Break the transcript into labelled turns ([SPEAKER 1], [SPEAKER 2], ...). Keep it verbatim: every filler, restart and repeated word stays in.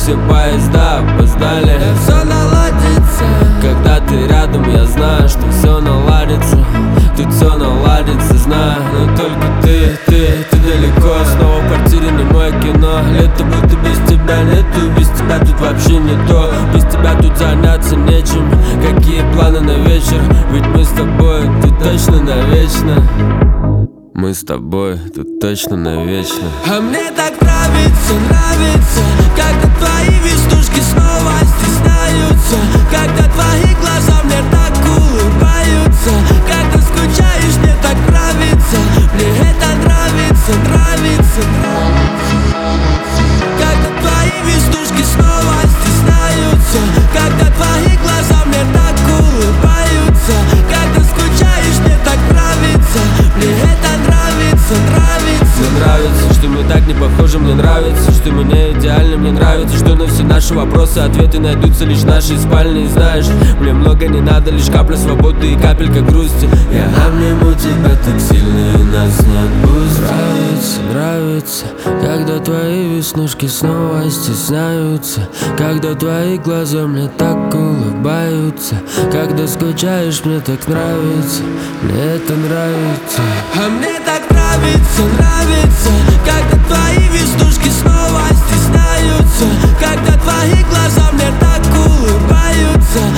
[SPEAKER 1] все поезда опоздали.
[SPEAKER 2] Все наладится,
[SPEAKER 1] когда ты рядом, я знаю, что все наладится. Тут все наладится, знаю, но только ты, ты, ты далеко. Снова в квартире не мое кино. Лето будто без тебя нету, без тебя тут вообще не то. Без тебя тут заняться нечем. Какие планы на вечер? Ведь мы с тобой тут точно навечно. Мы с тобой тут точно навечно.
[SPEAKER 2] А мне так нравится, нравится, когда твои веснушки снова стесняются, когда твои глаза мне так улыбаются, когда скучаешь, мне так нравится, мне это нравится, нравится, нравится. Когда твои веснушки снова стесняются, когда твои глаза мне так улыбаются, когда скучаешь, мне так нравится, мне это нравится, нравится.
[SPEAKER 1] Мне нравится, что мы так не похожи. Мне нравится, что мы не идеальны. Мне нравится, что на все наши вопросы ответы найдутся лишь в нашей спальне. И знаешь, мне много не надо, лишь капля свободы и капелька грусти. Я обниму тебя так сильно, и нас не отпустит. Нравится, нравится, когда твои веснушки снова стесняются, когда твои глаза мне так улыбаются, когда скучаешь, мне так нравится, мне это нравится.
[SPEAKER 2] А мне так нравится, нравится, когда твои веснушки снова стесняются, когда твои глаза мне так улыбаются,